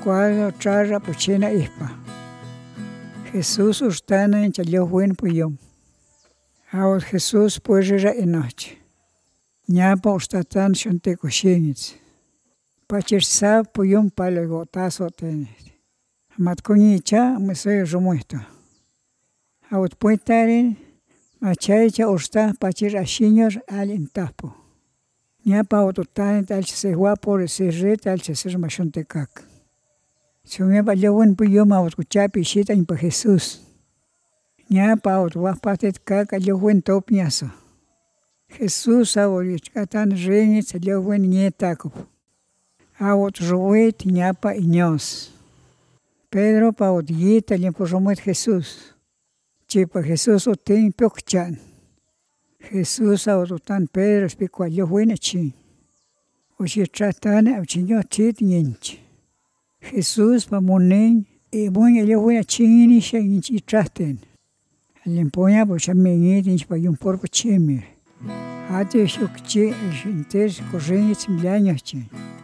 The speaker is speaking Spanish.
cuadro trarra puchina ispa. Jesús ustana en chaliohuin puyom. Ahora Jesús puerra enoche. Ñapa ustatan shonte kushinitz. Pachir sa puyom palo gotazo tenis. Matkuñicha me rumuesto. Ahora puitarin machaycha usta pachir ashiñor alin tapo. Ñapa otutani talcha se guapo resirre talcha ser machontekak. Sumiapa lewin puyoma otkuchapi shita impa Jesús. Ñapa otwapatet kaka lewin topñaso. Jesús aworichkatan rinitz lewin ñetakup. Awot ruwit ñapa iños. Pedro pa otguita limpo rumuet Jesús. Chipa Jesús otin piokchan. Jesús aututan Pedro spikwa lewin chin. Ochitratan auchinyo tit ñinch. Jesús pa munin y muy lewin chini shenchi traten. Limpoña po chamingit inch pa yung porpo chimir. Ate shukchi inter correntes milenios chin.